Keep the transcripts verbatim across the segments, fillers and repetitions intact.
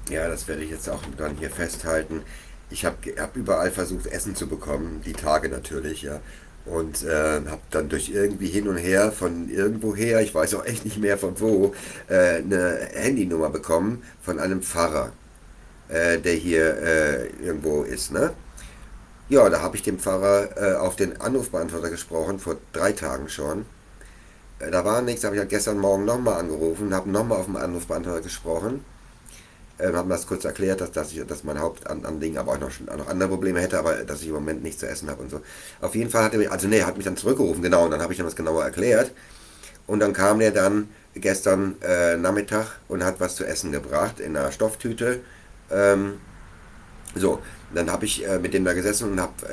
Ja, das werde ich jetzt auch dann hier festhalten. Ich habe hab überall versucht, Essen zu bekommen, die Tage natürlich, ja. Und äh, habe dann durch irgendwie hin und her, von irgendwoher, ich weiß auch echt nicht mehr von wo, äh, eine Handynummer bekommen von einem Pfarrer, äh, der hier äh, irgendwo ist, ne? Ja, da habe ich dem Pfarrer äh, auf den Anrufbeantworter gesprochen, vor drei Tagen schon. Äh, da war nichts, habe ich halt gestern Morgen nochmal angerufen, habe nochmal auf dem Anrufbeantworter gesprochen. Ähm, haben das kurz erklärt, dass, dass, ich, dass mein Hauptanliegen aber auch noch, noch andere Probleme hätte, aber dass ich im Moment nichts zu essen habe und so. Auf jeden Fall hat er mich, also nee, er hat mich dann zurückgerufen, genau, und dann habe ich ihm das genauer erklärt. Und dann kam der dann gestern äh, Nachmittag und hat was zu essen gebracht in einer Stofftüte. Ähm, so, dann habe ich äh, mit dem da gesessen und habe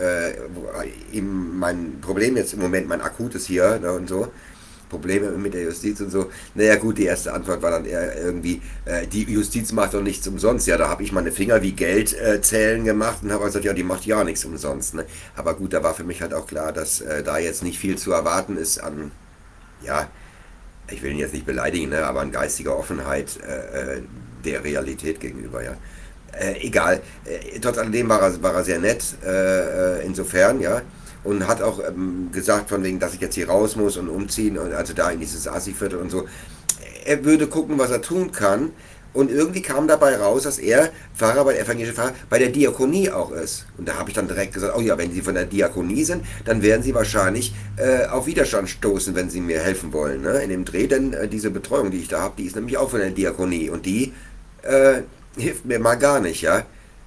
äh, ihm mein Problem jetzt im Moment, mein akutes hier, ne, und so. Probleme mit der Justiz und so. Naja gut, die erste Antwort war dann eher irgendwie, äh, die Justiz macht doch nichts umsonst. Ja, da habe ich meine Finger wie Geld äh, zählen gemacht und habe gesagt, ja, die macht ja nichts umsonst. Ne? Aber gut, da war für mich halt auch klar, dass äh, da jetzt nicht viel zu erwarten ist an, ja, ich will ihn jetzt nicht beleidigen, ne, aber an geistiger Offenheit äh, äh, der Realität gegenüber, ja. Äh, egal. Äh, trotz alledem war er, war er sehr nett, äh, äh, insofern, ja. Und hat auch ähm, gesagt, von wegen, dass ich jetzt hier raus muss und umziehen, und also da in dieses Assi-Viertel und so. Er würde gucken, was er tun kann. Und irgendwie kam dabei raus, dass er Pfarrer bei der evangelischen Pfarrer bei der Diakonie auch ist. Und da habe ich dann direkt gesagt, oh ja, wenn Sie von der Diakonie sind, dann werden Sie wahrscheinlich äh, auf Widerstand stoßen, wenn Sie mir helfen wollen, ne? In dem Dreh, denn äh, diese Betreuung, die ich da habe, die ist nämlich auch von der Diakonie. Und die äh, hilft mir mal gar nicht, ja.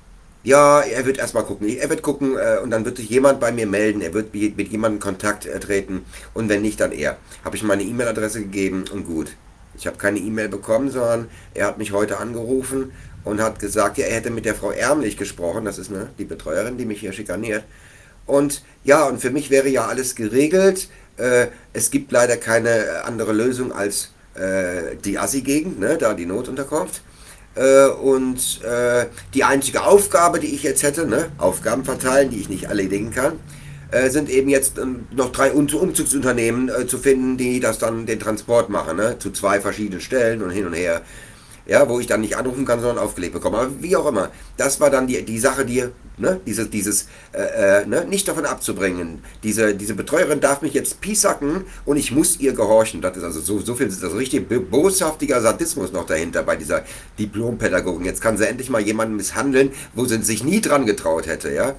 Ja, er wird erstmal gucken. Er wird gucken äh, und dann wird sich jemand bei mir melden. Er wird mit, mit jemandem in Kontakt äh, treten. Und wenn nicht, dann er. Habe ich meine E-Mail-Adresse gegeben und gut. Ich habe keine E-Mail bekommen, sondern er hat mich heute angerufen und hat gesagt, ja, er hätte mit der Frau Ärmlich gesprochen. Das ist ne, die Betreuerin, die mich hier schikaniert. Und ja, und für mich wäre ja alles geregelt. Äh, es gibt leider keine andere Lösung als äh, die Assi-Gegend, ne, da die Notunterkunft. Äh, und äh, die einzige Aufgabe, die ich jetzt hätte, ne, Aufgaben verteilen, die ich nicht erledigen kann, äh, sind eben jetzt ähm, noch drei um Umzugsunternehmen äh, zu finden, die das dann den Transport machen, ne, zu zwei verschiedenen Stellen und hin und her. Ja, wo ich dann nicht anrufen kann, sondern aufgelegt bekomme. Aber wie auch immer, das war dann die, die Sache, die, ne, dieses, dieses, äh, äh, ne, nicht davon abzubringen. Diese, diese Betreuerin darf mich jetzt piesacken und ich muss ihr gehorchen. Das ist also so, so viel, das ist also richtig boshaftiger Sadismus noch dahinter bei dieser Diplompädagogin. Jetzt kann sie endlich mal jemanden misshandeln, wo sie sich nie dran getraut hätte, ja.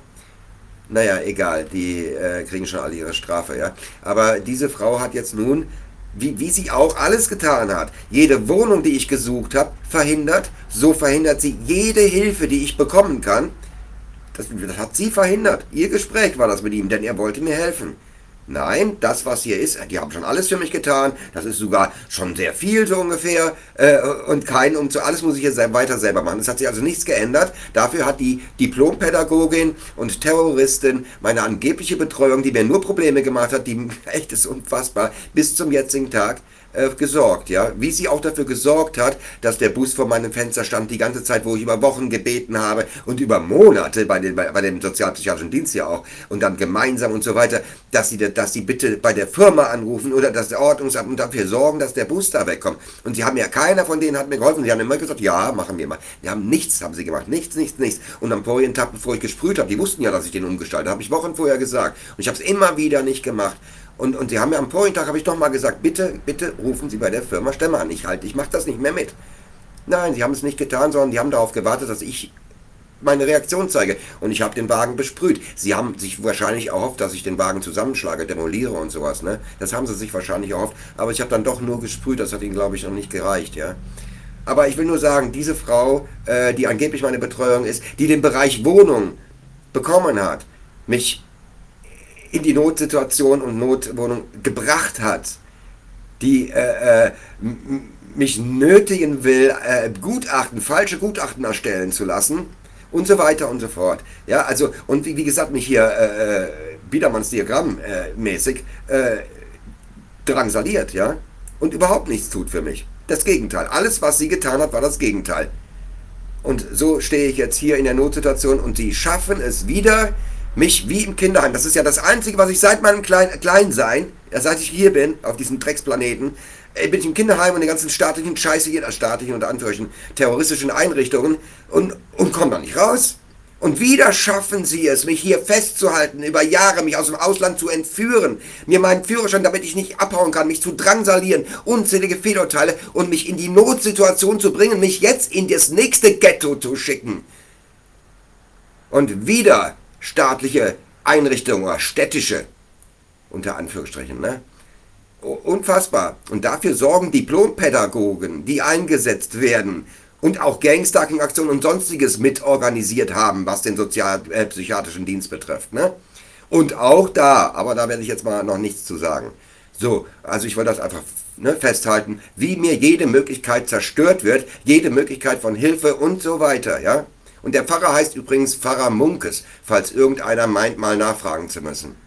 Naja, egal, die äh, kriegen schon alle ihre Strafe, ja. Aber diese Frau hat jetzt nun, wie, wie sie auch alles getan hat, jede Wohnung, die ich gesucht habe, verhindert. So verhindert sie jede Hilfe, die ich bekommen kann. Das, das hat sie verhindert. Ihr Gespräch war das mit ihm, denn er wollte mir helfen. Nein, das, was hier ist, die haben schon alles für mich getan. Das ist sogar schon sehr viel, so ungefähr. Äh, und kein, um zu alles muss ich jetzt weiter selber machen. Es hat sich also nichts geändert. Dafür hat die Diplompädagogin und Terroristin meine angebliche Betreuung, die mir nur Probleme gemacht hat, die echt ist unfassbar, bis zum jetzigen Tag äh, gesorgt, ja. Wie sie auch dafür gesorgt hat, dass der Bus vor meinem Fenster stand die ganze Zeit, wo ich über Wochen gebeten habe und über Monate bei, den, bei, bei dem sozialpsychiatrischen Dienst ja auch und dann gemeinsam und so weiter, dass sie, dass sie bitte bei der Firma anrufen oder das Ordnungsamt und dafür sorgen, dass der Bus da wegkommt. Und sie haben ja, keiner von denen hat mir geholfen. Sie haben immer gesagt, ja, machen wir mal. Die haben nichts, haben sie gemacht. Nichts, nichts, nichts. Und am vorigen Tag, bevor ich gesprüht habe, die wussten ja, dass ich den umgestaltet habe, habe ich Wochen vorher gesagt. Und ich habe es immer wieder nicht gemacht. Und, und sie haben mir am vorigen Tag, habe ich nochmal gesagt, bitte, bitte rufen Sie bei der Firma Stämme an. Ich halte, ich mache das nicht mehr mit. Nein, sie haben es nicht getan, sondern die haben darauf gewartet, dass ich meine Reaktion zeige. Und ich habe den Wagen besprüht. Sie haben sich wahrscheinlich erhofft, dass ich den Wagen zusammenschlage, demoliere und sowas. Ne? Das haben sie sich wahrscheinlich erhofft. Aber ich habe dann doch nur gesprüht. Das hat ihnen, glaube ich, noch nicht gereicht. Ja? Aber ich will nur sagen, diese Frau, äh, die angeblich meine Betreuung ist, die den Bereich Wohnung bekommen hat, mich in die Notsituation und Notwohnung gebracht hat, die äh, äh, mich nötigen will, äh, Gutachten, falsche Gutachten erstellen zu lassen und so weiter und so fort. Ja, also, und wie, wie gesagt, mich hier äh, Biedermanns Diagramm äh, mäßig äh, drangsaliert, ja, und überhaupt nichts tut für mich. Das Gegenteil. Alles, was sie getan hat, war das Gegenteil. Und so stehe ich jetzt hier in der Notsituation und sie schaffen es wieder, mich wie im Kinderheim, das ist ja das Einzige, was ich seit meinem Klein Kleinsein, ja, seit ich hier bin, auf diesem Drecksplaneten, äh, bin ich im Kinderheim und den ganzen staatlichen Scheiße hier, staatlichen unter Anführungszeichen, terroristischen Einrichtungen und, und komme da nicht raus. Und wieder schaffen sie es, mich hier festzuhalten, über Jahre mich aus dem Ausland zu entführen, mir meinen Führerschein, damit ich nicht abhauen kann, mich zu drangsalieren, unzählige Fehlurteile und mich in die Notsituation zu bringen, mich jetzt in das nächste Ghetto zu schicken. Und wieder staatliche Einrichtungen oder städtische, unter Anführungsstrichen, ne? Unfassbar. Und dafür sorgen Diplompädagogen, die eingesetzt werden und auch Gangstalking-Aktionen und sonstiges mitorganisiert haben, was den sozialpsychiatrischen Dienst betrifft. Ne? Und auch da, aber da werde ich jetzt mal noch nichts zu sagen. So, also ich wollte das einfach ne, festhalten, wie mir jede Möglichkeit zerstört wird, jede Möglichkeit von Hilfe und so weiter. Ja? Und der Pfarrer heißt übrigens Pfarrer Munkes, falls irgendeiner meint, mal nachfragen zu müssen.